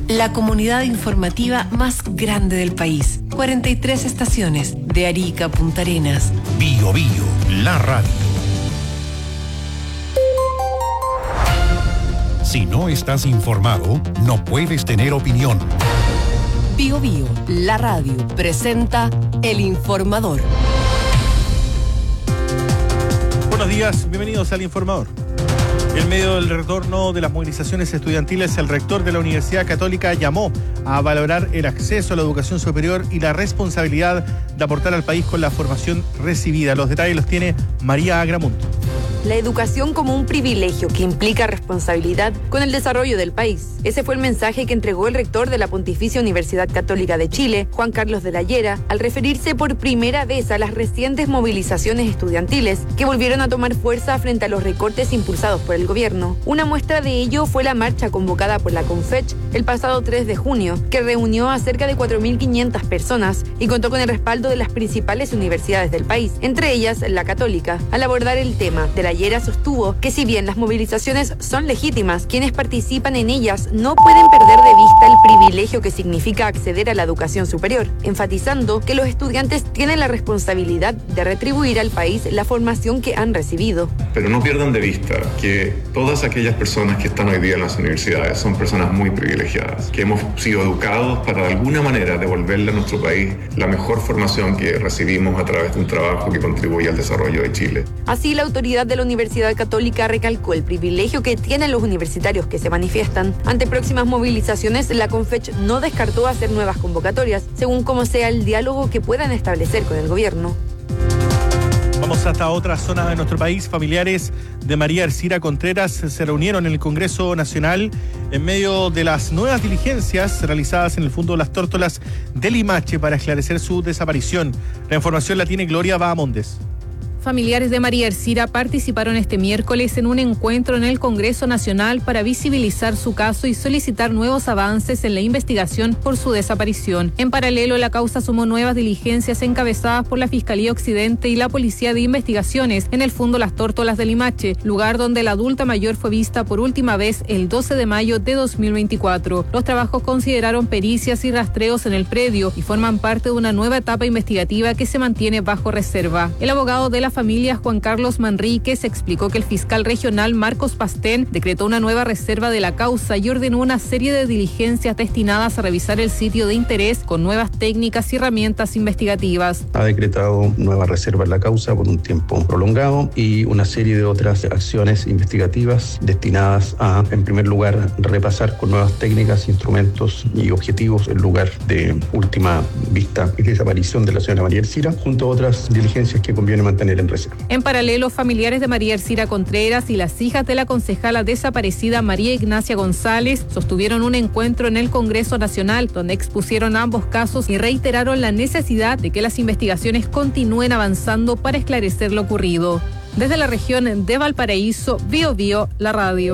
la comunidad informativa más grande del país. 43 estaciones, de Arica a Punta Arenas. Bio Bio, la radio. Si no estás informado, no puedes tener opinión. Bio Bio, la radio, presenta El Informador. Buenos días, bienvenidos al Informador. En medio del retorno de las movilizaciones estudiantiles, el rector de la Universidad Católica llamó a valorar el acceso a la educación superior y la responsabilidad de aportar al país con la formación recibida. Los detalles los tiene María Agramunt. La educación como un privilegio que implica responsabilidad con el desarrollo del país. Ese fue el mensaje que entregó el rector de la Pontificia Universidad Católica de Chile, Juan Carlos de la Llera, al referirse por primera vez a las recientes movilizaciones estudiantiles que volvieron a tomar fuerza frente a los recortes impulsados por el gobierno. Una muestra de ello fue la marcha convocada por la CONFECH el pasado 3 de junio, que reunió a cerca de 4.500 personas y contó con el respaldo de las principales universidades del país, entre ellas la Católica. Al abordar el tema, de la Llera sostuvo que si bien las movilizaciones son legítimas, quienes participan en ellas no pueden perder de vista el privilegio que significa acceder a la educación superior, enfatizando que los estudiantes tienen la responsabilidad de retribuir al país la formación que han recibido. Pero no pierdan de vista que todas aquellas personas que están hoy día en las universidades son personas muy privilegiadas, que hemos sido educados para de alguna manera devolverle a nuestro país la mejor formación que recibimos a través de un trabajo que contribuye al desarrollo de Chile. Así, la autoridad de la Universidad Católica recalcó el privilegio que tienen los universitarios que se manifiestan. Ante próximas movilizaciones, la CONFECH no descartó hacer nuevas convocatorias, según como sea el diálogo que puedan establecer con el gobierno. Vamos hasta otra zona de nuestro país. Familiares de María Ercira Contreras se reunieron en el Congreso Nacional en medio de las nuevas diligencias realizadas en el Fondo de las Tórtolas de Limache para esclarecer su desaparición. La información la tiene Gloria Bahamondes. Familiares de María Ercira participaron este miércoles en un encuentro en el Congreso Nacional para visibilizar su caso y solicitar nuevos avances en la investigación por su desaparición. En paralelo, la causa sumó nuevas diligencias encabezadas por la Fiscalía Occidente y la Policía de Investigaciones en el Fondo Las Tórtolas de Limache, lugar donde la adulta mayor fue vista por última vez el 12 de mayo de 2024. Los trabajos consideraron pericias y rastreos en el predio y forman parte de una nueva etapa investigativa que se mantiene bajo reserva. El abogado de la familia, Juan Carlos Manríquez, explicó que el fiscal regional Marcos Pastén decretó una nueva reserva de la causa y ordenó una serie de diligencias destinadas a revisar el sitio de interés con nuevas técnicas y herramientas investigativas. Ha decretado nueva reserva en la causa por un tiempo prolongado y una serie de otras acciones investigativas destinadas a, en primer lugar, repasar con nuevas técnicas, instrumentos y objetivos el lugar de última vista y desaparición de la señora María Ercira, junto a otras diligencias que conviene mantener en reserva. En paralelo, familiares de María Ercira Contreras y las hijas de la concejala desaparecida María Ignacia González sostuvieron un encuentro en el Congreso Nacional donde expusieron ambos casos y reiteraron la necesidad de que las investigaciones continúen avanzando para esclarecer lo ocurrido. Desde la región de Valparaíso, Bio Bio, la radio.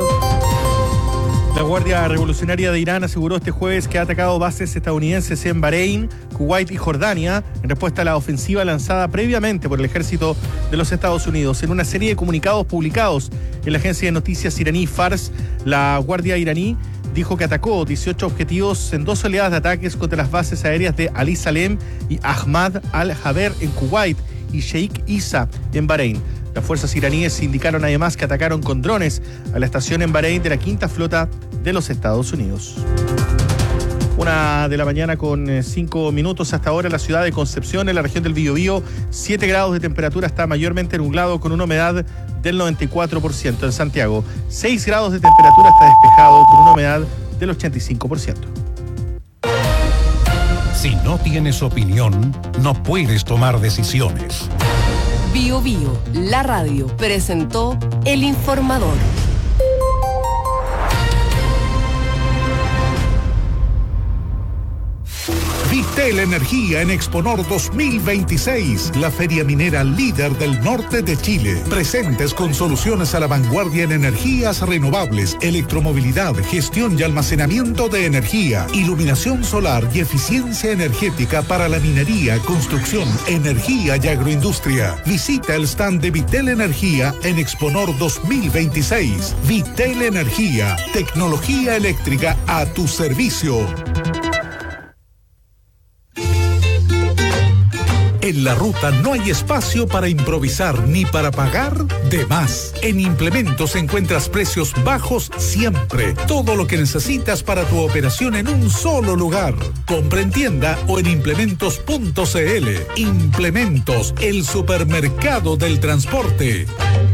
La Guardia Revolucionaria de Irán aseguró este jueves que ha atacado bases estadounidenses en Bahrein, Kuwait y Jordania en respuesta a la ofensiva lanzada previamente por el ejército de los Estados Unidos. En una serie de comunicados publicados en la agencia de noticias iraní Fars, la Guardia iraní dijo que atacó 18 objetivos en 2 oleadas de ataques contra las bases aéreas de Ali Salem y Ahmad al-Jaber en Kuwait y Sheikh Isa en Bahrein. Las fuerzas iraníes indicaron además que atacaron con drones a la estación en Bahrein de la Quinta Flota de los Estados Unidos. 1 de la mañana con 5 minutos. Hasta ahora la ciudad de Concepción, en la región del Biobío, 7 grados de temperatura, está mayormente nublado con una humedad del 94%. En Santiago, 6 grados de temperatura, está despejado con una humedad del 85%. Si no tienes opinión, no puedes tomar decisiones. Bio Bio, la radio, presentó El Informador. Vitel Energía en Exponor 2026, la feria minera líder del norte de Chile. Presentes con soluciones a la vanguardia en energías renovables, electromovilidad, gestión y almacenamiento de energía, iluminación solar y eficiencia energética para la minería, construcción, energía y agroindustria. Visita el stand de Vitel Energía en Exponor 2026. Vitel Energía, tecnología eléctrica a tu servicio. En la ruta no hay espacio para improvisar ni para pagar de más. En Implementos encuentras precios bajos siempre. Todo lo que necesitas para tu operación en un solo lugar. Compra en tienda o en implementos.cl. Implementos, el supermercado del transporte.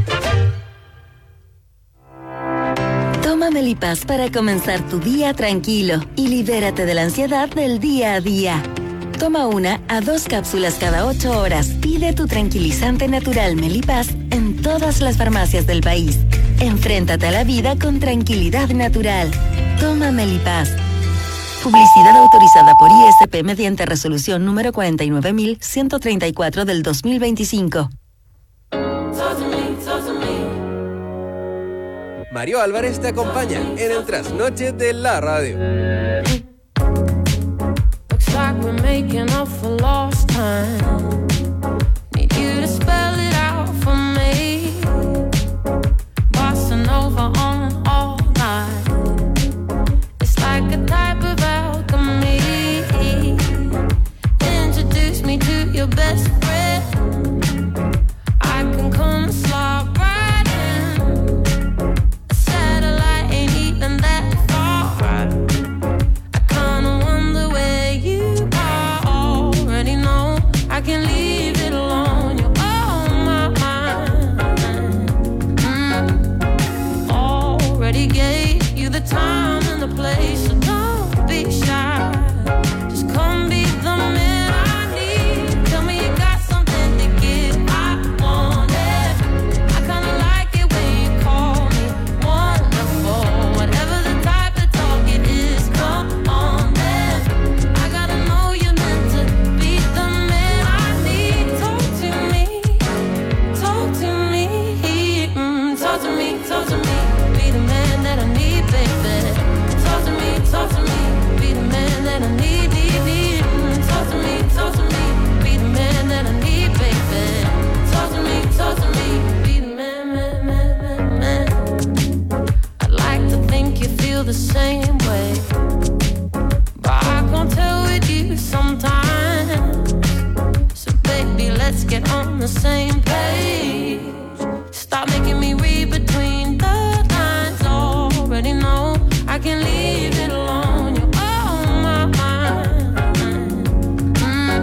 Toma Melipaz para comenzar tu día tranquilo y libérate de la ansiedad del día a día. Toma 1 a 2 cápsulas cada 8 horas. Pide tu tranquilizante natural Melipaz en todas las farmacias del país. Enfréntate a la vida con tranquilidad natural. Toma Melipaz. Publicidad autorizada por ISP mediante resolución número 49.134 del 2025. Mario Álvarez te acompaña en el trasnoche de la radio. Like we're making up for lost time. Need you to spell it out for me. Bossing over on all night. It's like a type of alchemy. Introduce me to your best friend. I can come and slide right in. A satellite ain't even that far. I kinda wonder where you already know. I can leave it alone. You're on my mind. Already gave you the time and the place, so don't be shy. Just come be the man I need. Tell me you got something to give. I want it. I kinda like it when you call me wonderful. Whatever the type of talk it is, come on then. I gotta know you're meant to be the man I need. Talk to me, talk to me, talk to me, talk to me. Be the man that I need, baby. Talk to me, be the man that I need, need. Talk to me, be the man that I need, baby. Talk to me, be the man. I'd like to think you feel the same way, but I can't tell with you sometimes. So baby, let's get on the same page. Stop making me read between the lines. Already know I can leave it alone. You're on my mind.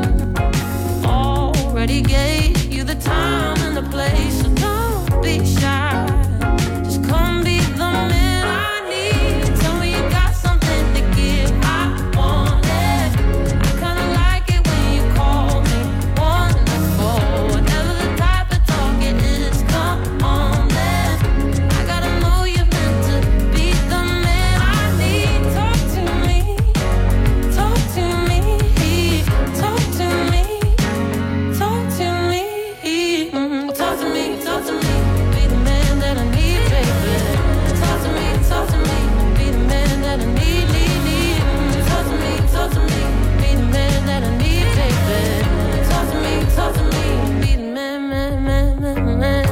Already gave you the time and the place, so don't be shy. Just come be the man I need. Tell me you got something to give. I want it. I kinda like it when you call me wonderful. Whatever the type of talk it is, come on then. I gotta know you're meant to be the man I need. Talk to me, talk to me, talk to me, talk to me, talk to me, talk to me. Be the man that I need, baby. Talk to me, be the man that I need, need. Talk to me, be the man that I need, baby. Talk to me, be the man.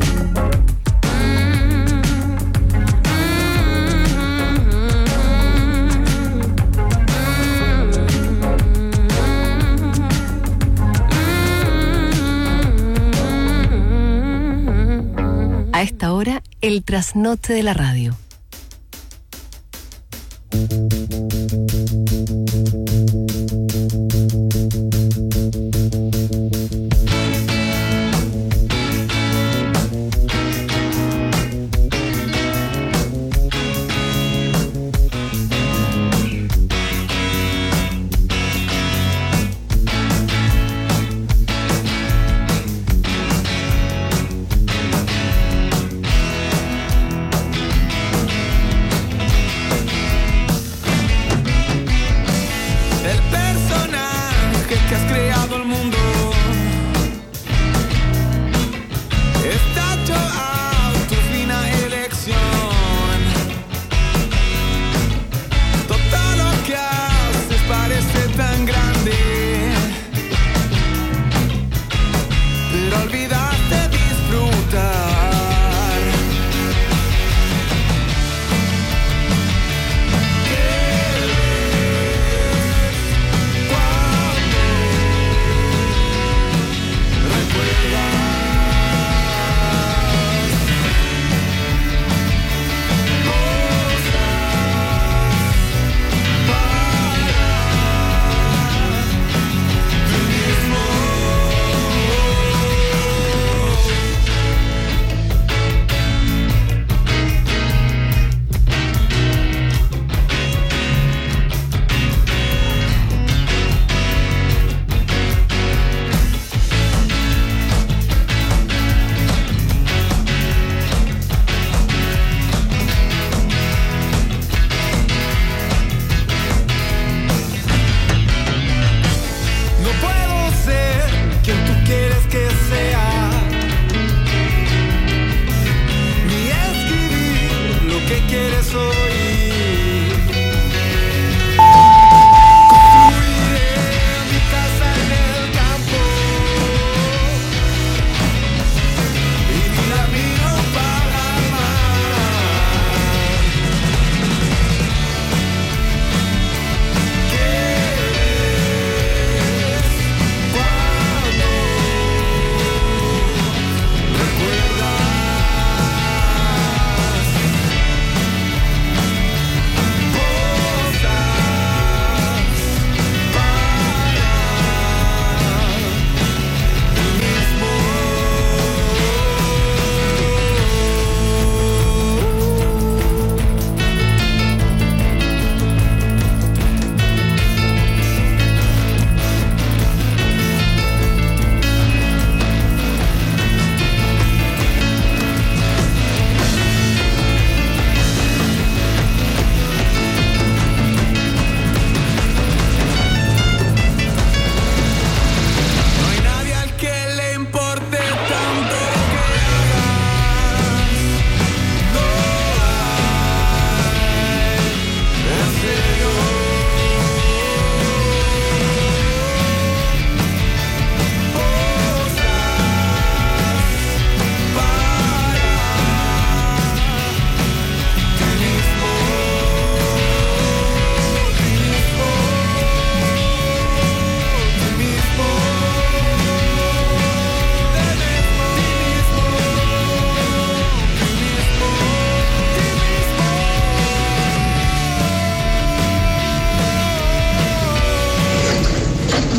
A esta hora, el trasnoche de la radio.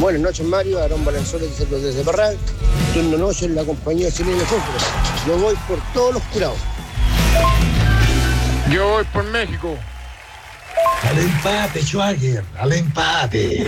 Buenas noches, Mario. Aarón Valenzuela desde Parral. Turno noche en la compañía chilena de fútbol. Yo voy por todos los curados. Yo voy por México. Al empate, Schwager, al empate.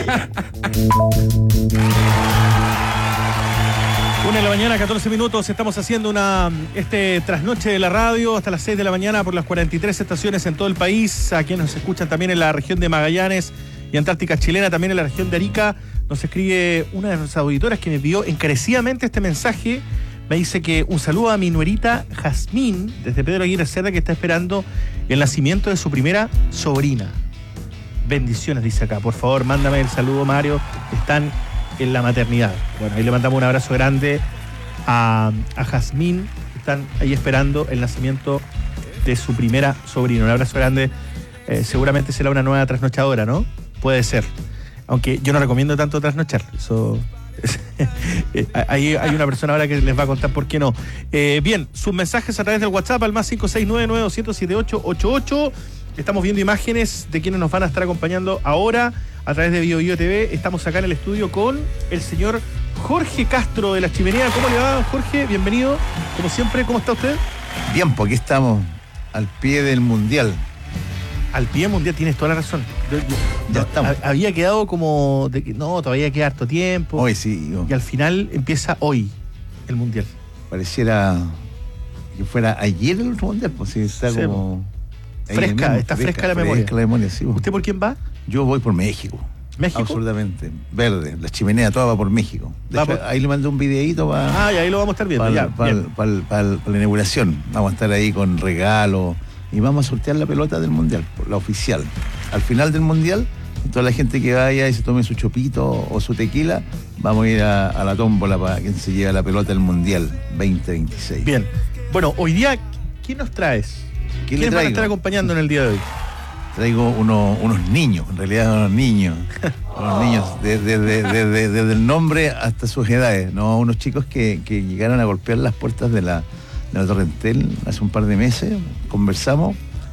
1:14 a.m, estamos haciendo este trasnoche de la radio hasta las 6 de la mañana por las 43 estaciones en todo el país. A quienes nos escuchan también en la región de Magallanes y Antártica chilena, también en la región de Arica, nos escribe una de nuestras auditoras que me pidió encarecidamente este mensaje. Me dice que un saludo a mi nuerita Jazmín, desde Pedro Aguirre Cerda, que está esperando el nacimiento de su primera sobrina. Bendiciones, dice acá. Por favor, mándame el saludo, Mario. Están en la maternidad. Bueno, ahí le mandamos un abrazo grande a Jazmín, que están ahí esperando el nacimiento de su primera sobrina. Un abrazo grande. Seguramente será una nueva trasnochadora, ¿no? Puede ser. Aunque yo no recomiendo tanto trasnochar. Eso... hay una persona ahora que les va a contar por qué no. Bien, sus mensajes a través del WhatsApp al más 569-900-7888. Estamos viendo imágenes de quienes nos van a estar acompañando ahora a través de Bio TV. Estamos acá en el estudio con el señor Jorge Castro de La Chimenea. ¿Cómo le va, Jorge? Bienvenido, como siempre. ¿Cómo está usted? Bien, porque estamos al pie del Mundial. Al pie del Mundial, tienes toda la razón. Ya estamos. Había quedado como de que no, todavía queda harto tiempo. Hoy sí. Y al final empieza hoy el Mundial. Pareciera que fuera ayer el otro Mundial, pues sí, está sí, como... Está fresca la memoria. Sí. ¿Usted por quién va? Yo voy por México. ¿México? Absolutamente. Verde. La Chimenea toda va por México. Ahí le mandé un videíto para... y ahí lo vamos a estar viendo. Para la inauguración. Vamos a estar ahí con regalos. Y vamos a sortear la pelota del Mundial, la oficial. Al final del Mundial, toda la gente que vaya y se tome su chopito o su tequila, vamos a ir a la tómbola para quien se lleve la pelota del Mundial 2026. Bien. Bueno, hoy día, ¿quién nos traes? ¿Quiénes van a estar acompañando en el día de hoy? Traigo unos niños, en realidad unos niños. Unos niños, desde el nombre hasta sus edades, ¿no? Unos chicos que llegaron a golpear las puertas de la Torre Entel hace un par de meses, conversamos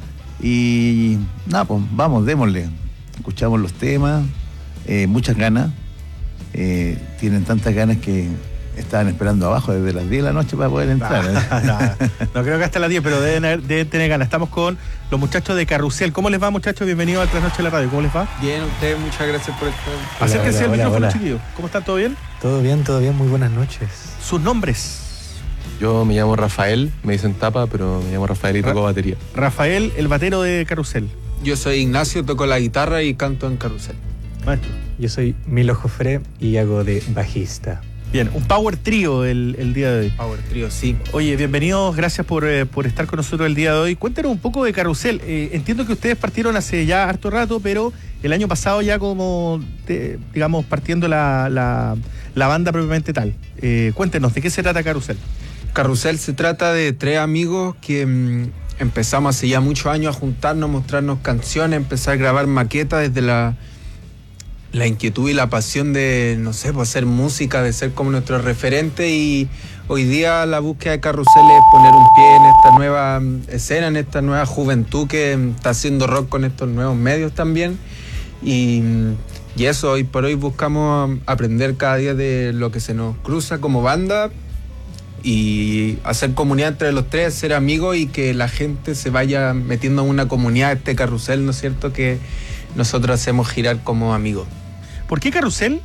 y nada, pues vamos, démosle. Escuchamos los temas, muchas ganas, tienen tantas ganas que estaban esperando abajo desde las 10 de la noche para poder entrar. No creo que hasta las 10, pero deben tener ganas. Estamos con los muchachos de Carrusel. ¿Cómo les va, muchachos? Bienvenidos al Trasnoche de la Radio. ¿Cómo les va? Bien, ustedes, muchas gracias por estar. Acérquense al micrófono, chiquillos. ¿Cómo están? ¿Todo bien? Todo bien, muy buenas noches. ¿Sus nombres? Yo me llamo Rafael, me dicen Tapa, pero me llamo Rafael y toco batería. Rafael, el batero de Carrusel. Yo soy Ignacio, toco la guitarra y canto en Carrusel. Maestro. Yo soy Milo Jofré y hago de bajista. Bien, un power trío el día de hoy. Power trío, sí. Oye, bienvenidos, gracias por estar con nosotros el día de hoy. Cuéntenos un poco de Carrusel. Entiendo que ustedes partieron hace ya harto rato, pero el año pasado ya como, digamos, partiendo la banda propiamente tal. Cuéntenos, ¿de qué se trata Carrusel? Carrusel se trata de 3 amigos que empezamos hace ya muchos años a juntarnos, mostrarnos canciones, empezar a grabar maquetas desde la inquietud y la pasión de, no sé, pues hacer música, de ser como nuestro referente, y hoy día la búsqueda de Carrusel es poner un pie en esta nueva escena, en esta nueva juventud que está haciendo rock con estos nuevos medios también, y eso, hoy por hoy buscamos aprender cada día de lo que se nos cruza como banda y hacer comunidad entre los 3, ser amigos y que la gente se vaya metiendo en una comunidad, este Carrusel, ¿no es cierto?, que nosotros hacemos girar como amigos. ¿Por qué Carrusel?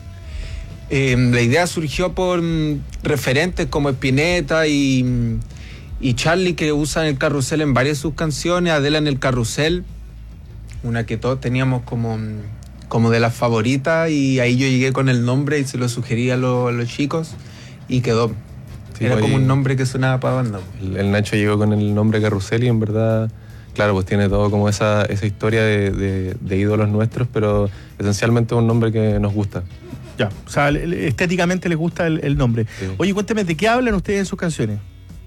La idea surgió por referentes como Spinetta y Charlie, que usan el Carrusel en varias de sus canciones, Adela en el Carrusel, una que todos teníamos como de las favoritas, y ahí yo llegué con el nombre y se lo sugerí a los chicos y quedó. Sí, era como un nombre que sonaba para banda. El Nacho llegó con el nombre Carrusel y en verdad, claro, pues tiene todo como esa historia de ídolos nuestros, pero esencialmente es un nombre que nos gusta. Ya, o sea, estéticamente les gusta el nombre. Sí. Oye, cuénteme, ¿de qué hablan ustedes en sus canciones?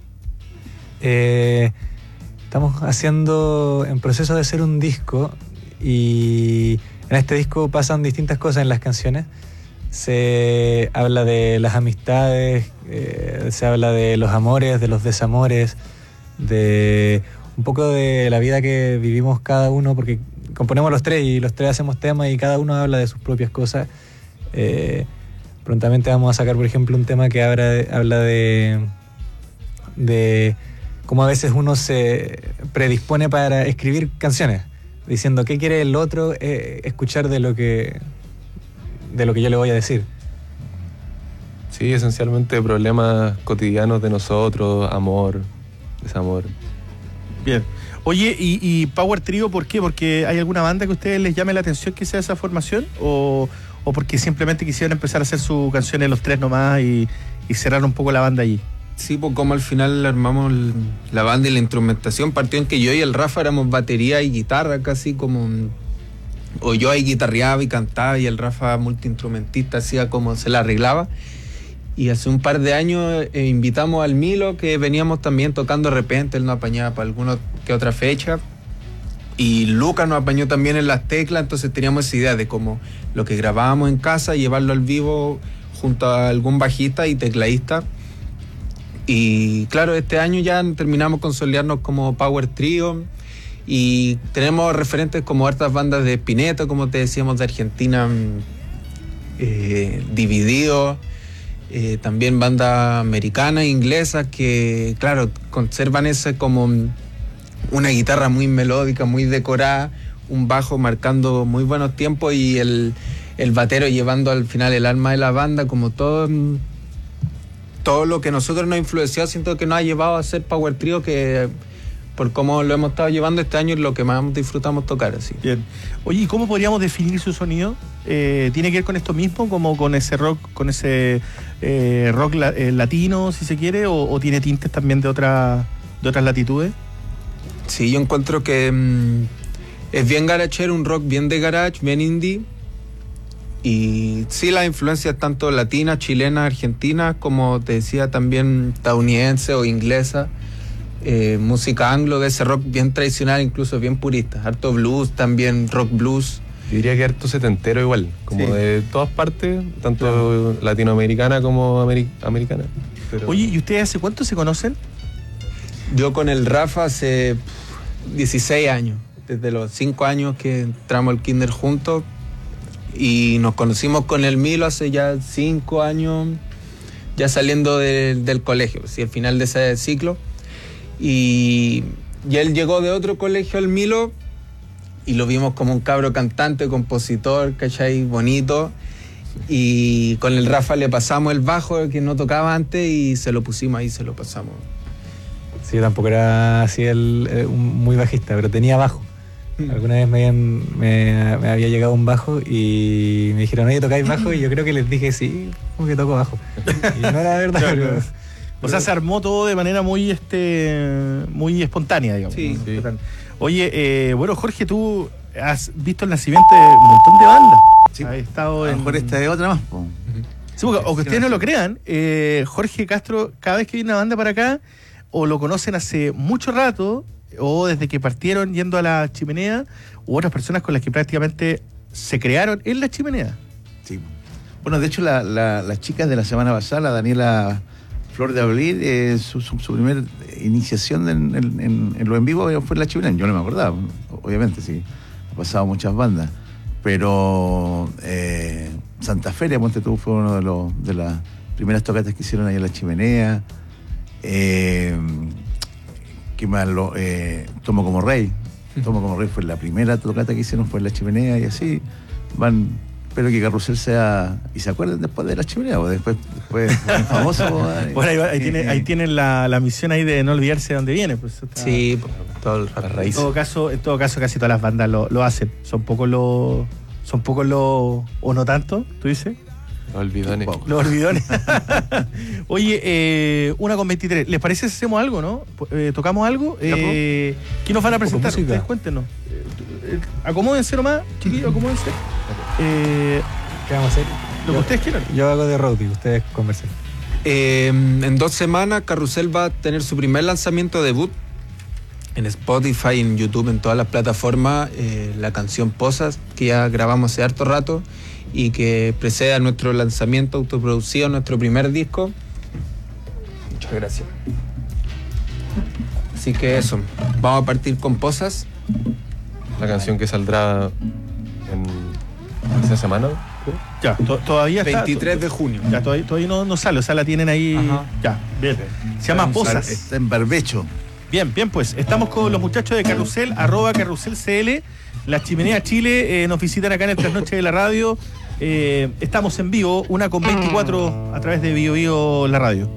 Estamos en proceso de hacer un disco, y en este disco pasan distintas cosas en las canciones. Se habla de las amistades, se habla de los amores, de los desamores, de un poco de la vida que vivimos cada uno, porque componemos los 3 y los 3 hacemos temas y cada uno habla de sus propias cosas. Prontamente vamos a sacar, por ejemplo, un tema que habla de cómo a veces uno se predispone para escribir canciones, diciendo qué quiere el otro escuchar de lo que yo le voy a decir. Sí, esencialmente problemas cotidianos de nosotros, amor, desamor. Bien. Oye, ¿y Power Trio por qué? ¿Porque hay alguna banda que a ustedes les llame la atención que sea esa formación? ¿O porque simplemente quisieron empezar a hacer sus canciones los tres nomás y cerrar un poco la banda allí? Sí, pues como al final armamos la banda y la instrumentación, partió en que yo y el Rafa éramos batería y guitarra casi como... O yo ahí guitarreaba y cantaba y el Rafa multiinstrumentista hacía como se la arreglaba. Y hace un par de años invitamos al Milo, que veníamos también tocando de repente, él nos apañaba para alguna que otra fecha. Y Lucas nos apañó también en las teclas, entonces teníamos esa idea de como lo que grabábamos en casa, llevarlo al vivo junto a algún bajista y tecladista. Y claro, este año ya terminamos consolidarnos como Power Trio y tenemos referentes como hartas bandas de Spinetta, como te decíamos, de Argentina, Dividido. También bandas americanas e inglesas que, claro, conservan ese como una guitarra muy melódica, muy decorada, un bajo marcando muy buenos tiempos y el batero llevando al final el alma de la banda, como todo lo que nosotros nos ha influenciado, siento que nos ha llevado a ser Power Trio, que por cómo lo hemos estado llevando este año es lo que más disfrutamos tocar. Así. Bien. Oye, ¿y cómo podríamos definir su sonido? ¿Tiene que ver con esto mismo, como con ese rock, rock latino, si se quiere, o tiene tintes también de otras latitudes? Sí, yo encuentro que es bien garachero, un rock bien de garage, bien indie. Y sí, las influencias tanto latinas, chilenas, argentinas, como te decía también estadounidense o inglesa. Música anglo, de ese rock bien tradicional, incluso bien purista. Harto blues también, rock blues. Yo diría que harto setentero igual, como sí, de todas partes, tanto claro, latinoamericana como americana. Pero... Oye, ¿y ustedes hace cuánto se conocen? Yo con el Rafa hace 16 años, desde los 5 años que entramos al kinder juntos, y nos conocimos con el Milo hace ya 5 años, ya saliendo del colegio, ¿sí? Al final de ese ciclo. Y él llegó de otro colegio, el Milo, y lo vimos como un cabro cantante, compositor, ¿cachai? Bonito. Y con el Rafa le pasamos el bajo que no tocaba antes y se lo pusimos ahí, se lo pasamos. Sí, yo tampoco era así muy bajista, pero tenía bajo. Alguna vez me había llegado un bajo y me dijeron, oye, ¿tocáis bajo? Y yo creo que les dije, sí, como que toco bajo. Y no era verdad, pero... O sea, se armó todo de manera muy muy espontánea, digamos. Sí. Sí. Oye, bueno, Jorge, tú has visto el nacimiento de un montón de bandas. Sí. Has estado a lo mejor esta es otra más. Sí, porque, o que ustedes no lo crean, Jorge Castro, cada vez que viene una banda para acá, o lo conocen hace mucho rato, o desde que partieron yendo a la Chimenea, u otras personas con las que prácticamente se crearon en la Chimenea. Sí. Bueno, de hecho, las chicas de la semana pasada, la Daniela Flor de Abril, su primer iniciación en lo en vivo fue en la Chimenea. Yo no me acordaba, obviamente, sí. Ha pasado muchas bandas. Pero Santa Feria, ponte tú, fue uno de las primeras tocatas que hicieron ahí en la Chimenea. ¿Qué más? Tomo como Rey. Tomo como Rey fue la primera tocata que hicieron, fue en la Chimenea, y así van. Espero que Carrusel sea... Y se acuerden después de la Chimenea, o después famoso. Bueno, ahí tienen la misión ahí de no olvidarse de dónde viene. Pues, sí, todo el raíz. En todo caso, casi todas las bandas lo hacen. Son pocos los... o no tanto, ¿tú dices? Los olvidones. Los olvidones. Oye, 1:23. ¿Les parece si hacemos algo, no? ¿Tocamos algo? ¿Qué nos van a presentar? Ustedes cuéntenos. Acomódense nomás, chiquillos, acomódense. ¿Qué vamos a hacer? Lo que ustedes quieran. Yo hago de roadie, ustedes conversen. En 2 semanas Carrusel va a tener su primer lanzamiento debut en Spotify, en YouTube, en todas las plataformas. La canción Posas, que ya grabamos hace harto rato y que precede a nuestro lanzamiento autoproducido, nuestro primer disco. Muchas gracias. Así que eso, vamos a partir con Posas. La canción que saldrá en esa semana. Ya, todavía está. 23 de junio. Ya, todavía no sale, o sea, la tienen ahí. Ajá. Ya, bien. Se llama Posas. Está en barbecho. Bien, pues estamos con los muchachos de Carrusel, @CarruselCL. La Chimenea Chile nos visitan acá en el Trasnoche de la Radio. Estamos en vivo, 1:24 a través de Bio Bio la radio.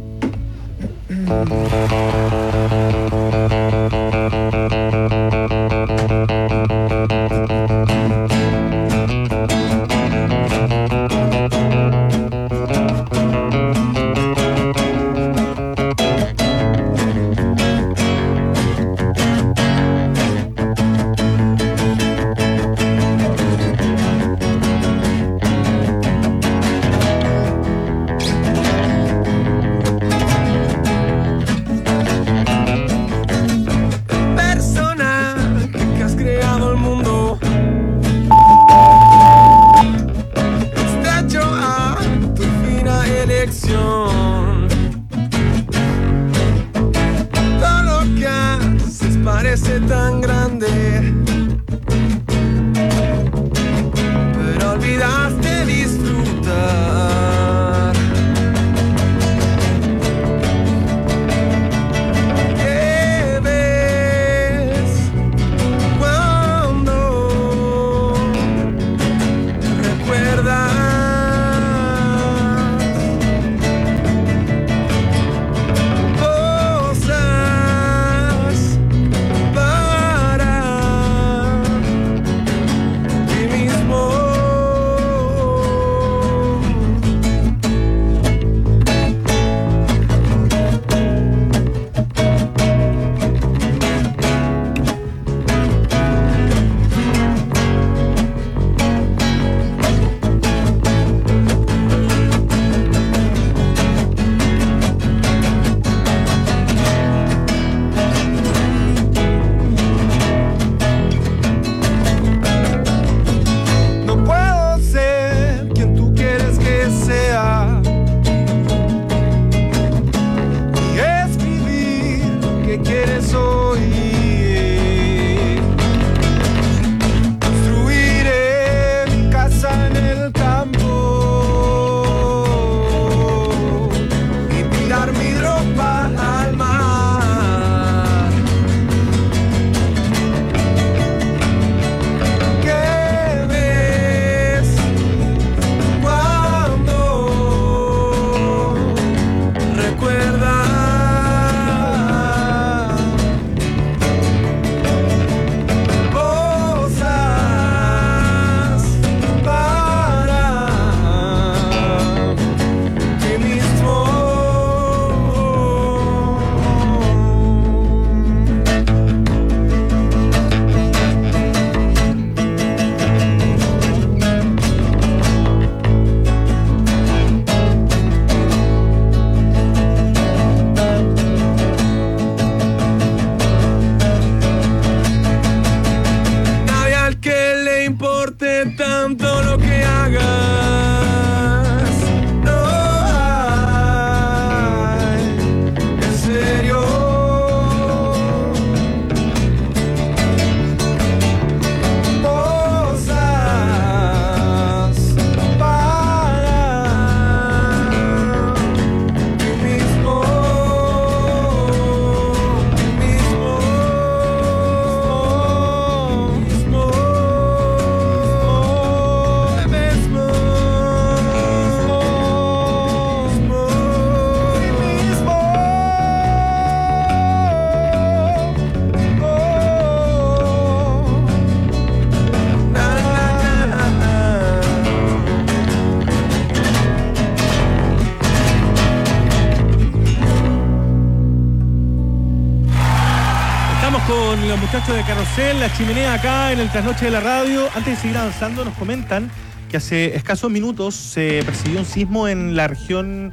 Con los muchachos de Carrusel, la Chimenea acá en el Trasnoche de la Radio. Antes de seguir avanzando, nos comentan que hace escasos minutos se percibió un sismo en la región,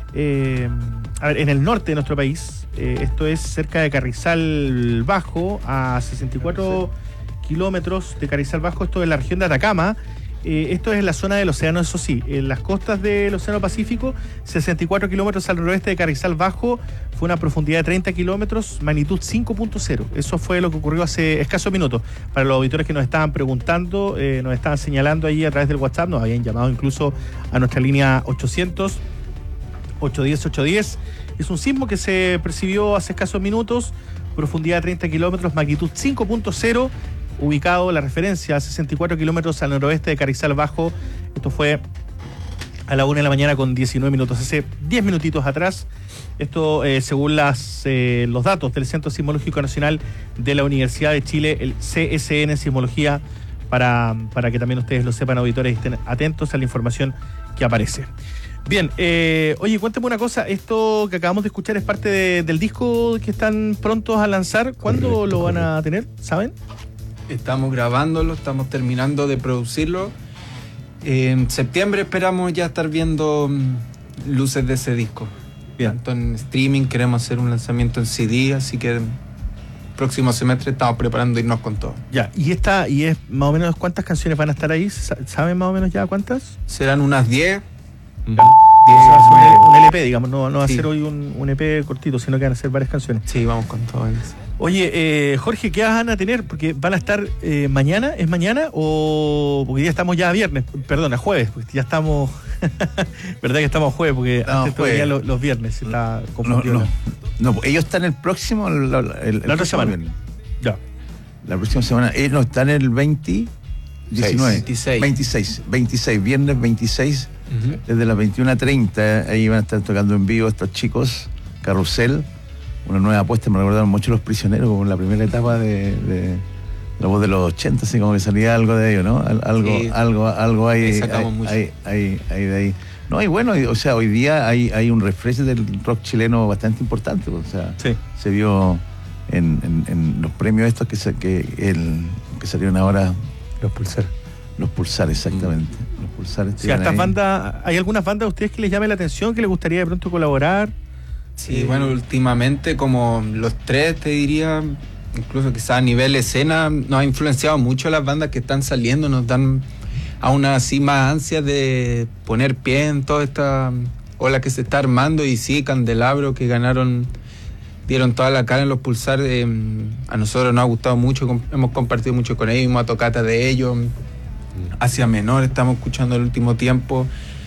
en el norte de nuestro país. Esto es cerca de Carrizal Bajo, a 64 kilómetros de Carrizal Bajo. Esto es la región de Atacama. Esto es en la zona del océano, eso sí. En las costas del Océano Pacífico, 64 kilómetros al noroeste de Carrizal Bajo, fue una profundidad de 30 kilómetros, magnitud 5.0. Eso fue lo que ocurrió hace escasos minutos. Para los auditores que nos estaban preguntando, nos estaban señalando ahí a través del WhatsApp, nos habían llamado incluso a nuestra línea 800-810-810. Es un sismo que se percibió hace escasos minutos, profundidad de 30 kilómetros, magnitud 5.0, ubicado la referencia a 64 kilómetros al noroeste de Carrizal Bajo. Esto fue a la 1 de la mañana con 19 minutos, hace 10 minutitos atrás. Esto según los datos del Centro Sismológico Nacional de la Universidad de Chile, el CSN Sismología, para que también ustedes lo sepan, auditores, y estén atentos a la información que aparece. Bien, oye, cuéntame una cosa, esto que acabamos de escuchar es parte del disco que están prontos a lanzar. ¿Cuándo lo van a tener? ¿Saben? Estamos grabándolo, estamos terminando de producirlo. En septiembre esperamos ya estar viendo luces de ese disco. Bien. Tanto en streaming, queremos hacer un lanzamiento en CD, así que el próximo semestre estamos preparando irnos con todo. Ya, y es más o menos cuántas canciones van a estar ahí, ¿saben más o menos ya cuántas? Serán unas 10. Un LP, digamos, no va a ser hoy un EP cortito, sino que van a ser varias canciones. Sí, vamos con todo eso. Oye, Jorge, ¿qué van a tener? Porque van a estar mañana, ¿es mañana? O porque ya estamos ya a viernes, perdón, a jueves, porque ya estamos, ¿verdad que estamos a jueves? Porque antes todavía los viernes se está confundido. No, ellos están el próximo, la otra semana. Viernes. Ya. La próxima semana, no, están el 26, viernes 26, desde las 21:30, ahí van a estar tocando en vivo estos chicos, Carrusel, una nueva apuesta, me recordaron mucho Los Prisioneros, como en la primera etapa de la voz de los 80, así como que salía algo de ellos, ¿no? Algo hay de ahí. No, y bueno, o sea, hoy día hay un refresh del rock chileno bastante importante, o sea, se vio en los premios estos que salieron ahora. Los Pulsar, exactamente. Los Pulsar. Sí, estas bandas, ¿hay algunas bandas a ustedes que les llame la atención, que les gustaría de pronto colaborar? Sí, bueno, últimamente como los tres, te diría, incluso quizás a nivel escena, nos ha influenciado mucho las bandas que están saliendo, nos dan aún así más ansias de poner pie en toda esta ola que se está armando. Y sí, Candelabro, que dieron toda la cara en los Pulsar, a nosotros nos ha gustado mucho, hemos compartido mucho con ellos, hemos tocata de ellos, Hacia Menor estamos escuchando el último tiempo,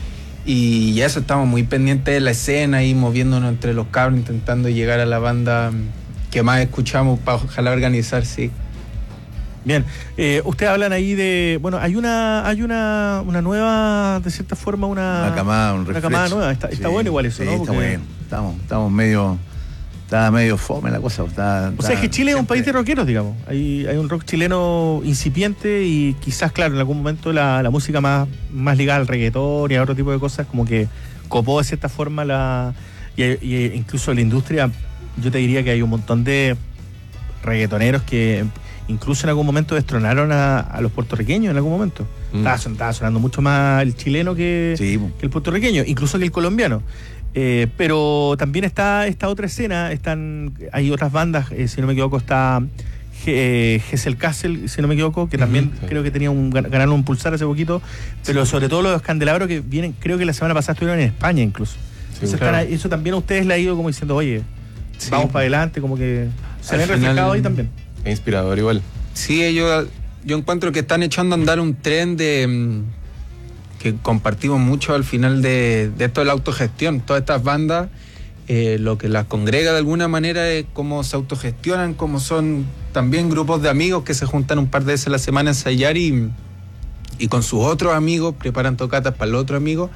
y eso, estamos muy pendientes de la escena y moviéndonos entre los cabros, intentando llegar a la banda que más escuchamos para ojalá organizar, sí. Bien, ustedes hablan ahí de, bueno, hay una nueva, de cierta forma, una camada nueva, está bueno igual eso, sí, ¿no? Está bueno, estamos está medio fome la cosa. O sea, es que Chile es un país de rockeros, digamos. Hay un rock chileno incipiente y quizás, claro, en algún momento la música más ligada al reggaetón y a otro tipo de cosas, como que copó de cierta forma y incluso la industria. Yo te diría que hay un montón de reggaetoneros que incluso en algún momento destronaron a los puertorriqueños en algún momento. Estaba sonando mucho más el chileno que el puertorriqueño, incluso que el colombiano. Pero también está esta otra escena, hay otras bandas, si no me equivoco está Gesell Castle, si no me equivoco, que también creo que ganaron un Pulsar hace poquito, pero sobre todo los Candelabros que vienen, creo que la semana pasada estuvieron en España incluso. Entonces, claro, eso también a ustedes le ha ido como diciendo, oye, vamos para adelante, como que se ven reflejados ahí también. Es inspirador igual. Sí, yo encuentro que están echando a andar un tren que compartimos mucho al final de esto de la autogestión. Todas estas bandas, lo que las congrega de alguna manera es cómo se autogestionan, cómo son también grupos de amigos que se juntan un par de veces a la semana a ensayar y con sus otros amigos preparan tocatas para el otro amigo,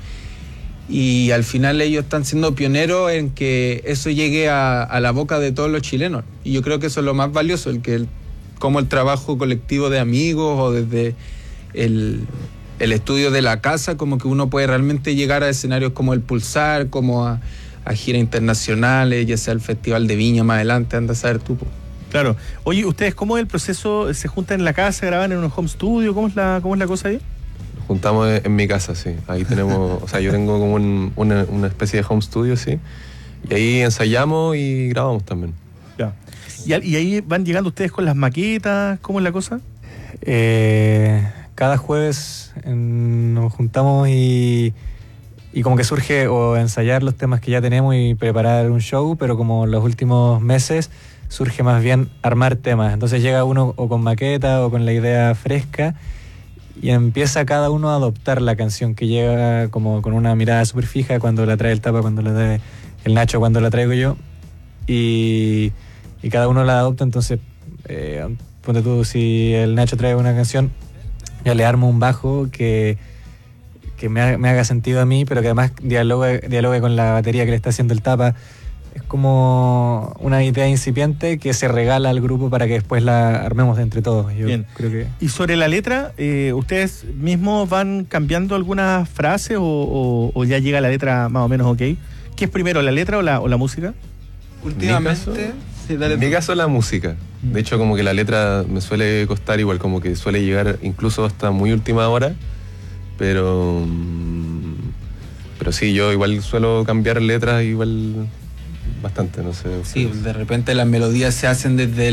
y al final ellos están siendo pioneros en que eso llegue a la boca de todos los chilenos, y yo creo que eso es lo más valioso, como el trabajo colectivo de amigos o desde el estudio de la casa, como que uno puede realmente llegar a escenarios como el Pulsar, como a giras internacionales, ya sea el Festival de Viña más adelante, anda a saber tú. Claro. Oye, ¿ustedes cómo es el proceso? ¿Se juntan en la casa, graban en un home studio? ¿Cómo es la cosa ahí? Nos juntamos en mi casa, sí. Ahí tenemos, o sea, yo tengo como una especie de home studio, sí. Y ahí ensayamos y grabamos también. Ya. ¿Y ahí van llegando ustedes con las maquetas? ¿Cómo es la cosa? cada jueves nos juntamos y como que surge o ensayar los temas que ya tenemos y preparar un show, pero como en los últimos meses surge más bien armar temas. Entonces llega uno o con maqueta o con la idea fresca y empieza cada uno a adoptar la canción que llega como con una mirada súper fija, cuando la trae el Tapa, cuando la trae el Nacho, cuando la traigo yo, y cada uno la adopta. Entonces ponte tú, si el Nacho trae una canción, yo le armo un bajo que me haga sentido a mí, pero que además dialogue con la batería que le está haciendo el Tapa. Es como una idea incipiente que se regala al grupo para que después la armemos entre todos. Yo Bien. creo que... Y sobre la letra, ¿ustedes mismos van cambiando algunas frases o ya llega la letra más o menos ok? ¿Qué es primero, la letra o la música? Últimamente, En mi caso la música. De hecho, como que la letra me suele costar igual, como que suele llegar incluso hasta muy última hora, pero sí, yo igual suelo cambiar letras igual bastante, no sé. Sí, de repente las melodías se hacen desde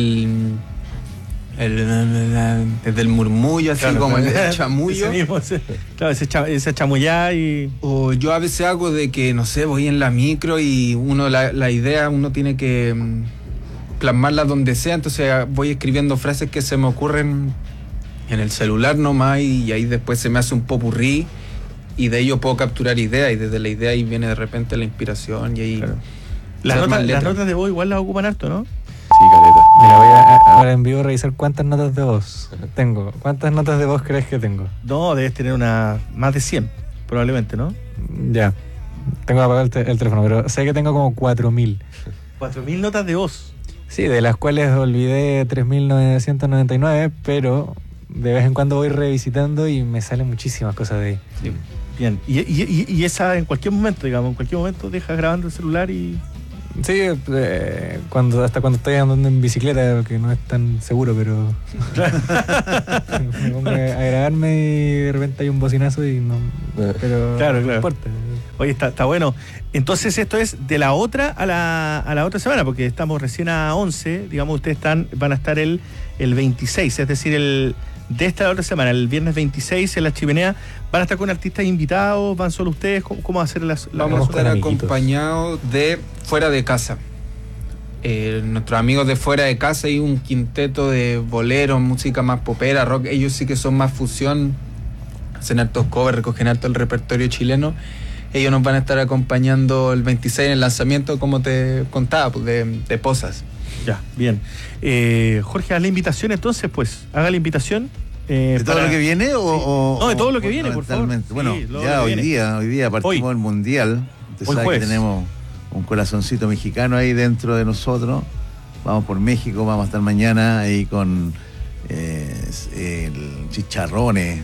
el murmullo, así Claro, como claro. el chamullo. Ese mismo, claro, ese chamullá y... O yo a veces hago de que, no sé, voy en la micro y la idea uno tiene que plasmarla donde sea, entonces voy escribiendo frases que se me ocurren en el celular nomás y ahí después se me hace un popurrí y de ello puedo capturar ideas y desde la idea ahí viene de repente la inspiración y ahí... Claro. se Las arman letras. notas de voz igual las ocupan harto, ¿no? Sí, caleta. Mira, voy ahora en vivo a revisar cuántas notas de voz tengo. ¿Cuántas notas de voz crees que tengo? No, debes tener más de 100, probablemente, ¿no? Ya. Tengo apagado el teléfono, pero sé que tengo como 4.000. 4.000 notas de voz. Sí, de las cuales olvidé 3.999, pero de vez en cuando voy revisitando y me salen muchísimas cosas de ahí. Sí. Bien. Y esa en cualquier momento, digamos, en cualquier momento dejas grabando el celular y... Sí, hasta cuando estoy andando en bicicleta, que no es tan seguro, pero me pongo a grabarme y de repente hay un bocinazo y no... Pero Claro. no importa. Oye, está bueno. Entonces esto es de la otra a la otra semana, porque estamos recién a 11, digamos, ustedes van a estar el 26, es decir, de esta a la otra semana, el viernes 26 en La Chimenea. ¿Van a estar con artistas invitados? ¿Van solo ustedes? ¿Cómo va a ser Vamos a estar acompañados de Fuera de Casa. Nuestros amigos de Fuera de Casa y un quinteto de boleros, música más popera, rock. Ellos sí que son más fusión, hacen hartos covers, recogen harto el repertorio chileno. Ellos nos van a estar acompañando el 26 en el lanzamiento, como te contaba, pues, de Posas. Ya, bien. Jorge, haz la invitación entonces, pues. Haga la invitación. ¿De todo lo que viene o...? No, de todo lo que viene, por favor. Bueno, Sí, ya hoy día partimos del Mundial. Usted Hoy sabe jueves. que tenemos un corazoncito mexicano ahí dentro de nosotros. Vamos por México, vamos a estar mañana ahí con el Chicharrones.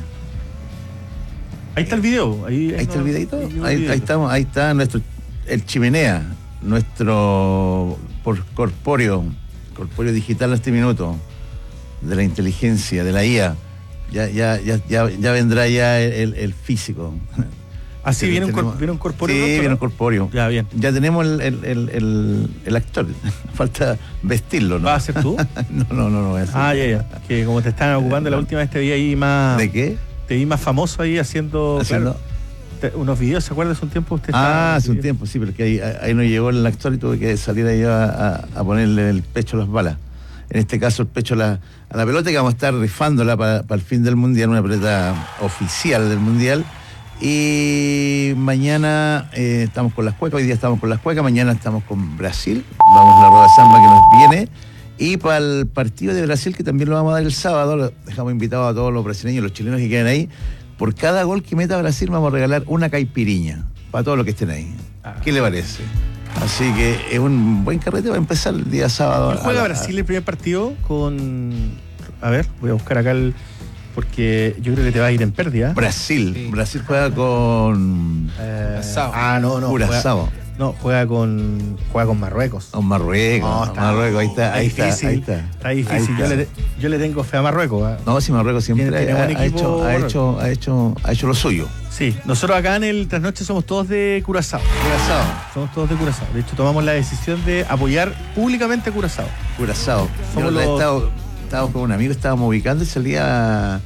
Ahí está el video. Ahí está el videito. Ahí estamos, ahí está el Chimenea, nuestro corpóreo digital a este minuto, de la inteligencia, de la IA. Ya vendrá ya el físico. Ah, sí, viene un corpóreo. Sí, pronto, viene ¿no? un corpóreo. Ya, bien. Ya tenemos el actor. Falta vestirlo, ¿no? ¿Vas a ser tú? No. Es ya. Que como te están ocupando la última vez te vi ahí más... ¿De qué? Te vi más famoso ahí haciendo... Claro, unos videos, ¿se acuerda? Hace un tiempo usted hace un tiempo, sí, porque ahí no llegó el actor y tuve que salir ahí a ponerle el pecho a las balas. En este caso el pecho a la pelota, que vamos a estar rifándola para el fin del Mundial, una pelota oficial del Mundial. Y mañana estamos con las cuecas, hoy día estamos con las cuecas, mañana estamos con Brasil, vamos a la rueda samba que nos viene. Y para el partido de Brasil, que también lo vamos a dar el sábado, lo dejamos invitados a todos los brasileños, los chilenos que queden ahí. Por cada gol que meta Brasil vamos a regalar una caipiriña para todos los que estén ahí. ¿Qué le parece? Así que es un buen carrete para empezar el día sábado. ¿Juega Brasil el primer partido con...? A ver, voy a buscar acá porque yo creo que te va a ir en pérdida. Brasil. Sí. Brasil juega con... no. Curazao. Juega con Marruecos. Con Marruecos. No, Marruecos, ahí está. Está difícil. Yo le tengo fe a Marruecos. No, si Marruecos siempre ha hecho lo suyo. Sí, nosotros acá en el Trasnoche somos todos de Curazao. Somos todos de Curazao. De hecho, tomamos la decisión de apoyar públicamente a Curazao. Estábamos con un amigo, estábamos ubicando y salía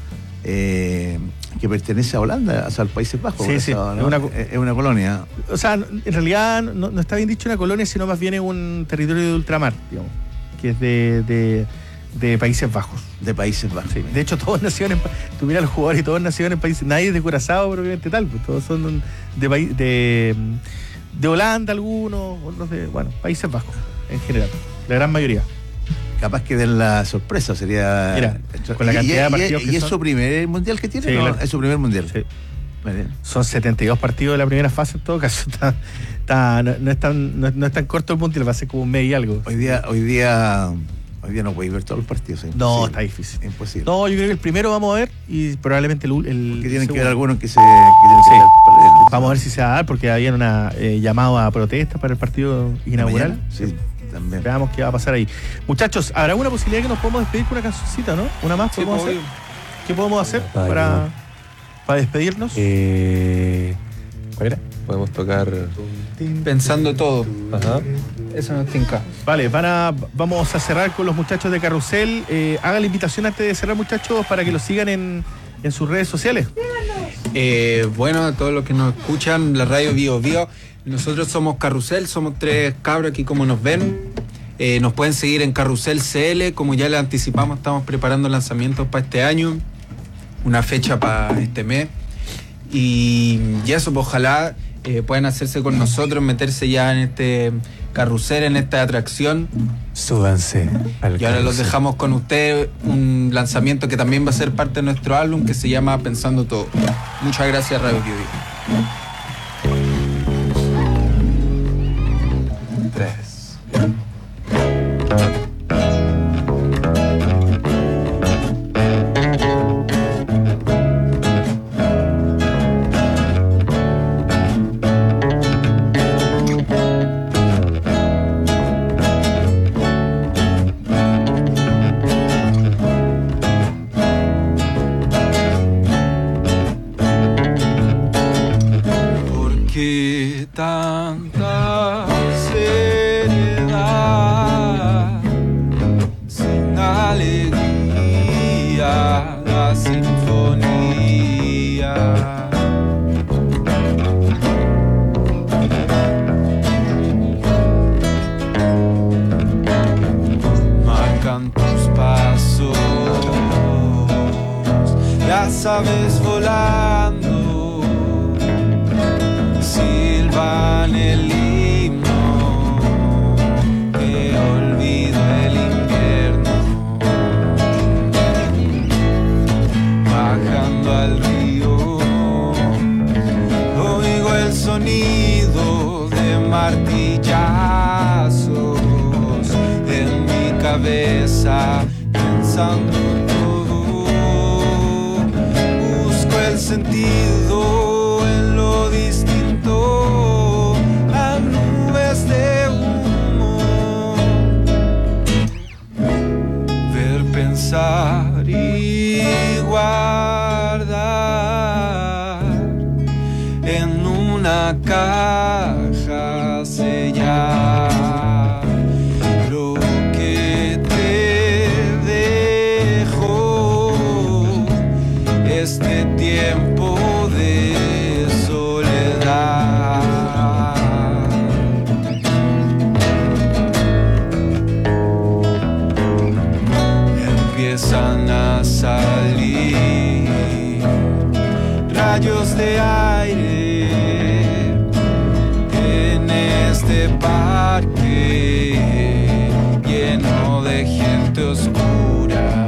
que pertenece a Holanda, o sea, al Países Bajos. Sí, sí, ¿no? Es una colonia. O sea, en realidad no está bien dicho una colonia, sino más bien es un territorio de ultramar, digamos, que es de Países Bajos. De Países Bajos. Sí. De hecho, todos nacieron tú miras a los jugadores y todos nacieron en países, nadie es de Curazao propiamente tal, pues todos son de Holanda algunos, otros de, Países Bajos en general, la gran mayoría. Capaz que den la sorpresa, sería... Mira, con la cantidad de partidos que ¿Y es son? su primer mundial que tiene? Sí, ¿no? claro. Es su primer mundial. Sí. Son 72 partidos de la primera fase en todo caso. No es tan corto el mundial, va a ser como un mes y algo. Hoy día no podéis ver todos los partidos. No, está difícil. Imposible. No, yo creo que el primero vamos a ver y probablemente el que tienen que ver algunos que vamos a ver si se va a dar, porque había una llamado a protesta para el partido inaugural. Sí, también. Veamos qué va a pasar ahí. Muchachos, ¿habrá alguna posibilidad que nos podamos despedir con una cancioncita, no? ¿Una más podemos hacer? ¿Qué podemos hacer para despedirnos? ¿Cuál era? Podemos tocar Pensando Todo. Ajá. Eso nos tinca. Vale, vamos a cerrar con los muchachos de Carrusel. Haga la invitación antes de cerrar, muchachos, para que los sigan en sus redes sociales. Bueno, a todos los que nos escuchan, la radio Bio Bio, nosotros somos Carrusel, somos 3 cabros aquí como nos ven. Nos pueden seguir en Carrusel CL, como ya les anticipamos, estamos preparando lanzamientos para este año, una fecha para este mes. Y eso, pues, ojalá puedan hacerse con nosotros, meterse ya en este carrusel, en esta atracción. Súbanse al Y ahora los carrusel. dejamos con ustedes, un lanzamiento que también va a ser parte de nuestro álbum, que se llama Pensando Todo. Muchas gracias, Radio Bio Bio. 3. ¿Por qué tanta seriedad? Sin alegría, la sinfonía. Marcan tus pasos, las aves volando silban el himno que olvido el invierno. Bajando al río oigo el sonido de martillazos en mi cabeza, pensando todo. Busco el sentido en lo distinto a nubes de humo. Ver, pensar y guardar en una caja sellar lo que te dejo este tiempo de soledad. Empiezan a salir rayos de aire en este parque lleno de gente oscura.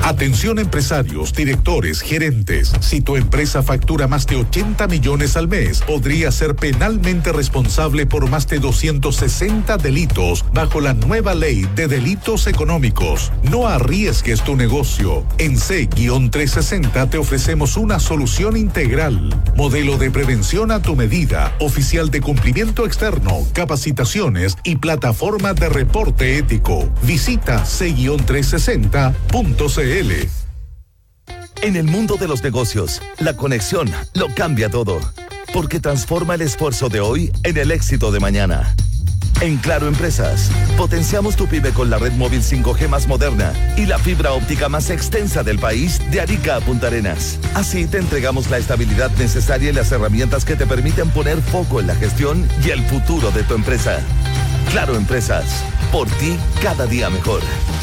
Atención empresarios, directores, gerentes. Si tu empresa factura más de 80 millones al mes, podría ser penalmente responsable por más de 260 delitos bajo la nueva ley de delitos económicos. No arriesgues tu negocio. En C-360 te ofrecemos una solución integral. Modelo de prevención a tu medida, oficial de cumplimiento externo, capacitaciones y plataforma de reporte ético. Visita C-360.cl. En el mundo de los negocios, la conexión lo cambia todo, porque transforma el esfuerzo de hoy en el éxito de mañana. En Claro Empresas, potenciamos tu pyme con la red móvil 5G más moderna y la fibra óptica más extensa del país de Arica a Punta Arenas. Así te entregamos la estabilidad necesaria y las herramientas que te permiten poner foco en la gestión y el futuro de tu empresa. Claro Empresas, por ti cada día mejor.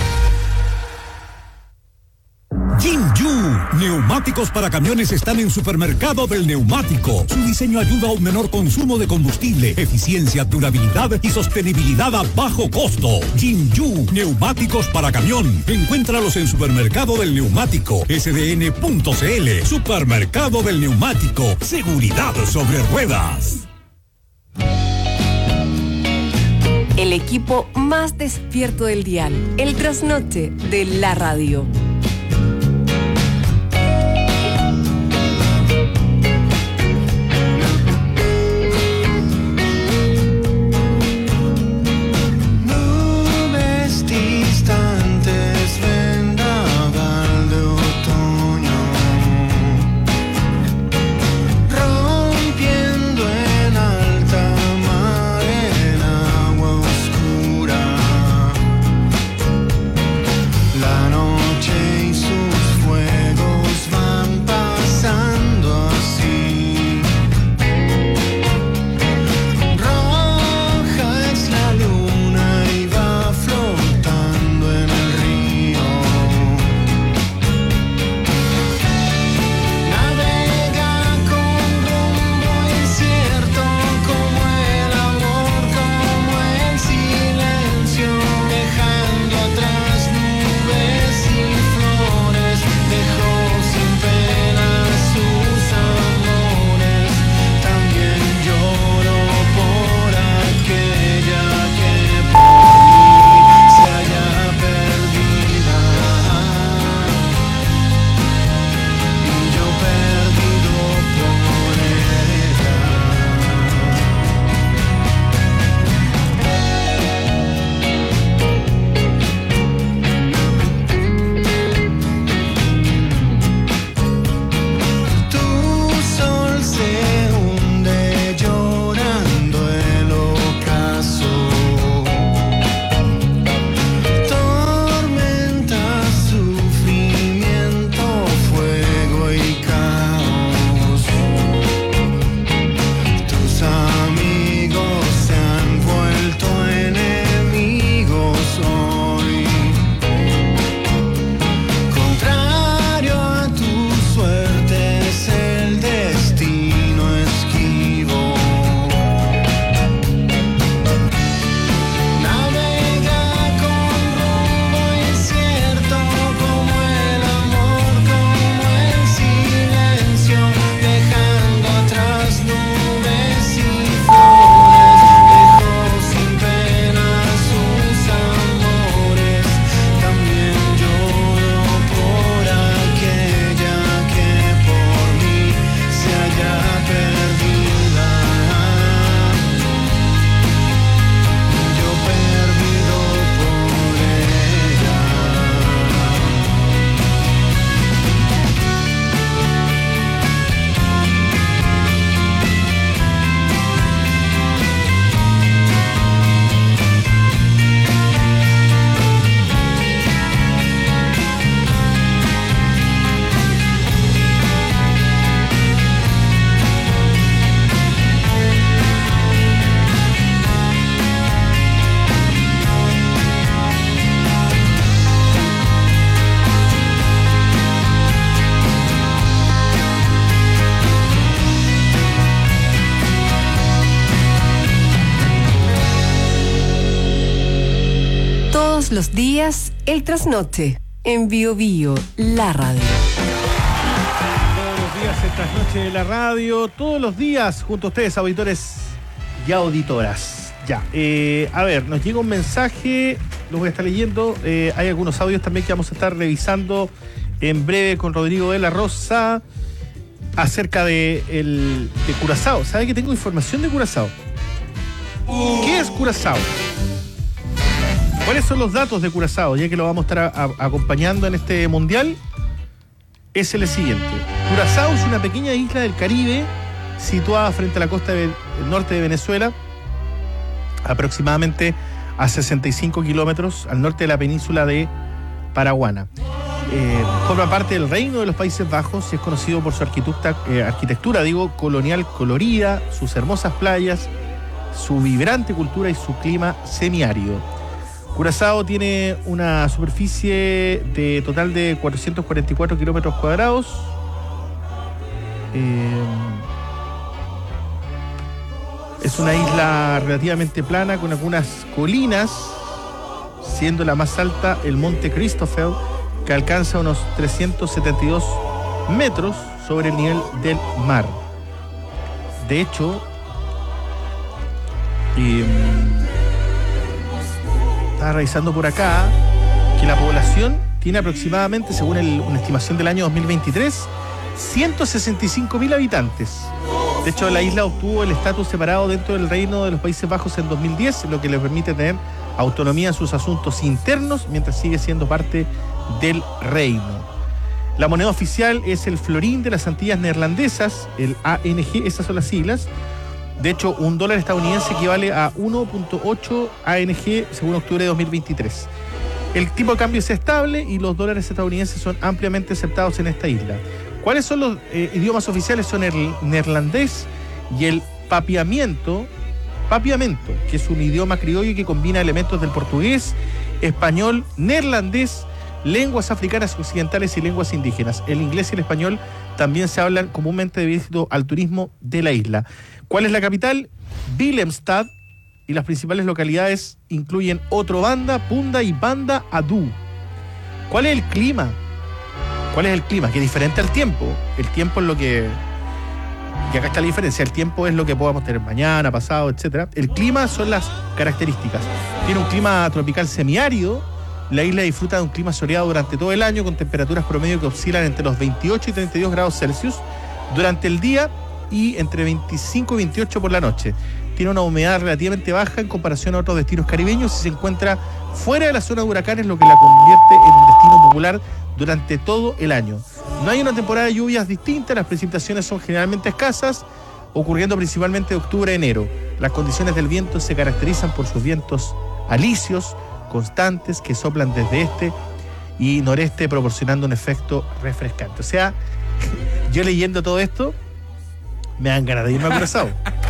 Jinju, neumáticos para camiones están en Supermercado del Neumático. Su diseño ayuda a un menor consumo de combustible, eficiencia, durabilidad y sostenibilidad a bajo costo. Jinju, neumáticos para camión. Encuéntralos en Supermercado del Neumático, sdn.cl. Supermercado del Neumático, seguridad sobre ruedas. El equipo más despierto del dial, el trasnoche de la radio. Los días, el trasnoche. en Bio Bio, la radio. Todos los días, estas noches de la radio, todos los días, junto a ustedes, auditores y auditoras. Ya, a ver, nos llega un mensaje, lo voy a estar leyendo. Hay algunos audios también que vamos a estar revisando en breve con Rodrigo de la Rosa acerca de Curazao. ¿Sabe que tengo información de Curazao? ¿Qué es Curazao? ¿Cuáles son los datos de Curazao? Ya que lo vamos a estar acompañando en este mundial, es el siguiente. Curazao es una pequeña isla del Caribe situada frente a la costa del norte de Venezuela, aproximadamente a 65 kilómetros al norte de la península de Paraguana. Forma parte del Reino de los Países Bajos y es conocido por su arquitectura colonial colorida, sus hermosas playas, su vibrante cultura y su clima semiárido. Curazao tiene una superficie total de 444 kilómetros cuadrados. Es una isla relativamente plana con algunas colinas, siendo la más alta el Monte Christoffel, que alcanza unos 372 metros sobre el nivel del mar. De hecho, estaba revisando por acá que la población tiene aproximadamente, según una estimación del año 2023, 165.000 habitantes. De hecho, la isla obtuvo el estatus separado dentro del Reino de los Países Bajos en 2010, lo que le permite tener autonomía en sus asuntos internos mientras sigue siendo parte del reino. La moneda oficial es el florín de las Antillas Neerlandesas, el ANG, esas son las siglas. De hecho, $1 estadounidense equivale a 1.8 ANG según octubre de 2023. El tipo de cambio es estable y los dólares estadounidenses son ampliamente aceptados en esta isla. ¿Cuáles son los idiomas oficiales? Son el neerlandés y el papiamento, que es un idioma criollo que combina elementos del portugués, español, neerlandés, lenguas africanas occidentales y lenguas indígenas. El inglés y el español también se hablan comúnmente debido al turismo de la isla. ¿Cuál es la capital? Willemstad, y las principales localidades incluyen Otrobanda, Punda y Banda Adu. ¿Cuál es el clima? Que es diferente al tiempo. El tiempo es lo que... Y acá está la diferencia. El tiempo es lo que podamos tener mañana, pasado, etc. El clima son las características. Tiene un clima tropical semiárido. La isla disfruta de un clima soleado durante todo el año con temperaturas promedio que oscilan entre los 28 y 32 grados Celsius durante el día y entre 25 y 28 por la noche. Tiene una humedad relativamente baja en comparación a otros destinos caribeños y se encuentra fuera de la zona de huracanes, lo que la convierte en un destino popular durante todo el año. No hay una temporada de lluvias distinta, las precipitaciones son generalmente escasas, ocurriendo principalmente de octubre a enero. Las condiciones del viento se caracterizan por sus vientos alisios, constantes, que soplan desde este y noreste, proporcionando un efecto refrescante. O sea, yo leyendo todo esto, me dan ganas de irme a Curazao.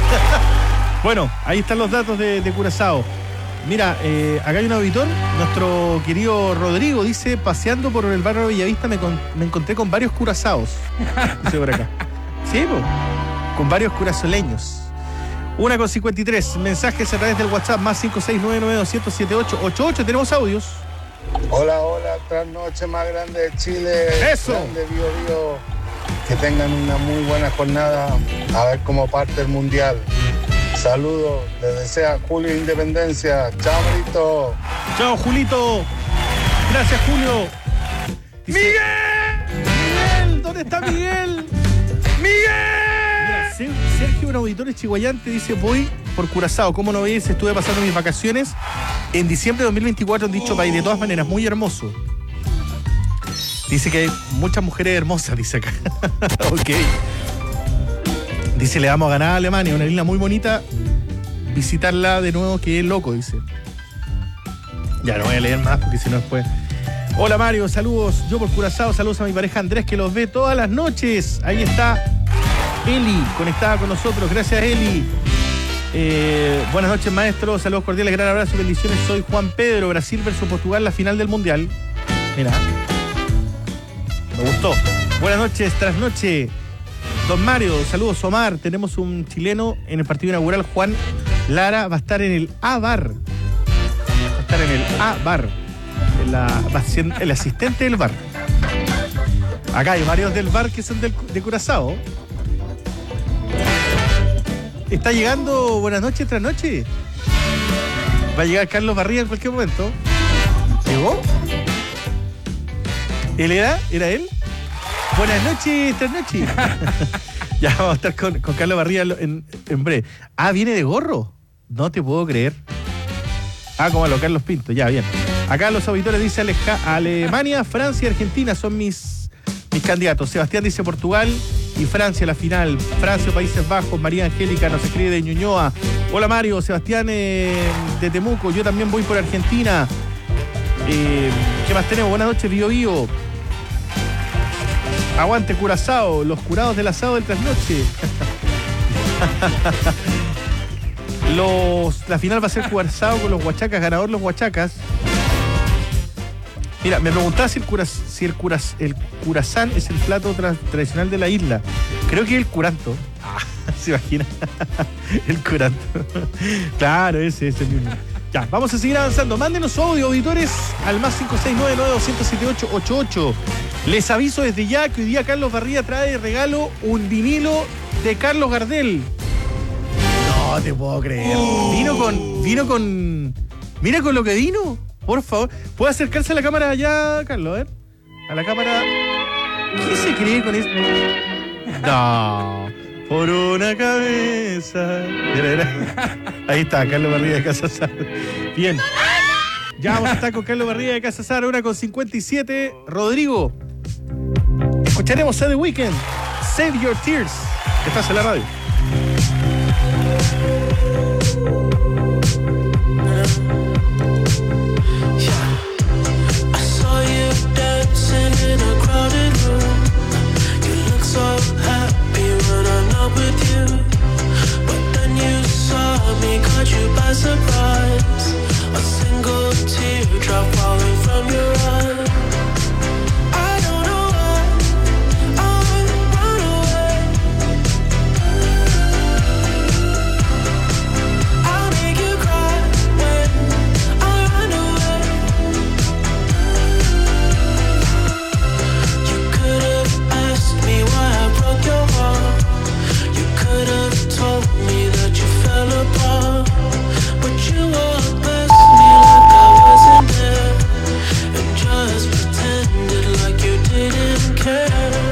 Bueno, ahí están los datos de Curazao. Mira, acá hay un auditor, nuestro querido Rodrigo, dice: paseando por el barrio Bellavista me encontré con varios curazaos. Dice por acá. Sí, con varios curazoleños. 1:53, mensajes a través del WhatsApp, más 56992078888. Tenemos audios. Hola, trasnoche más grande de Chile. ¡Eso! Grande Bio Bio. Que tengan una muy buena jornada, a ver cómo parte el mundial. Saludos, les desea Julio Independencia. Chao, Marito. Chao, Julito. Gracias, Julio. Dice, ¡Miguel! ¿Dónde está Miguel? ¡Miguel! Mira, Sergio, un auditor chihuayante, dice: voy por Curazao. ¿Cómo no veis? Estuve pasando mis vacaciones en diciembre de 2024 en dicho país. De todas maneras, muy hermoso. Dice que hay muchas mujeres hermosas, dice acá. Ok. Dice: le vamos a ganar a Alemania, una isla muy bonita. Visitarla de nuevo, que loco, dice. Ya no voy a leer más porque si no después. Hola Mario, saludos. Yo por Curazao, saludos a mi pareja Andrés, que los ve todas las noches. Ahí está Eli, conectada con nosotros. Gracias, Eli. Buenas noches, maestro. Saludos cordiales, gran abrazo, bendiciones. Soy Juan Pedro. Brasil versus Portugal, la final del Mundial. Mira. Me gustó. Buenas noches, trasnoche. Don Mario, saludos. Omar, tenemos un chileno en el partido inaugural. Juan Lara va a estar en el A-Bar. va a ser el asistente del bar. Acá hay varios del bar que son de Curazao. Está llegando Buenas noches, tras noche. Va a llegar Carlos Barría en cualquier momento. ¿Llegó? ¿Él era? ¿Era él? Buenas noches, tras noche. Ya vamos a estar con Carlos Barría en breve. Ah, ¿viene de gorro? No te puedo creer. Ah, como a lo Carlos Pinto, ya, bien. Acá los auditores dicen Alemania, Francia y Argentina son mis candidatos. Sebastián dice Portugal y Francia la final. Francia, Países Bajos. María Angélica nos escribe de Ñuñoa. Hola Mario, Sebastián de Temuco. Yo también voy por Argentina. ¿Qué más tenemos? Buenas noches, Bio Bio. Aguante Curazao, los curados del asado del trasnoche. La final va a ser Curazao con los Huachacas, ganador los Huachacas. Mira, me preguntaba si el curazán es el plato tradicional de la isla. Creo que es el curanto. ¿Se imagina? El curanto. Claro, ese es el mismo. Ya, vamos a seguir avanzando. Mándenos su audio, auditores, al más 569-9200-7888. Les aviso desde ya que hoy día Carlos Barría trae de regalo un vinilo de Carlos Gardel. No te puedo creer. Vino con... Mira con lo que vino. Por favor. ¿Puede acercarse a la cámara allá, Carlos? A ver. A la cámara. ¿Qué se cree con eso? No. Por una cabeza. Ahí está, Carlos Barría de Casa Sar. Bien. Ya vamos a estar con Carlos Barría de Casa Sar, 1:57. Rodrigo. Escucharemos a The Weeknd. Save Your Tears. Estás en la radio. With you, but then you saw me, caught you by surprise. A single teardrop falling from your eye. I don't know why I run away. I'll make you cry when I run away. You could have asked me why I broke your heart. Could have told me that you fell apart, but you walked past me like I wasn't there, and just pretended like you didn't care.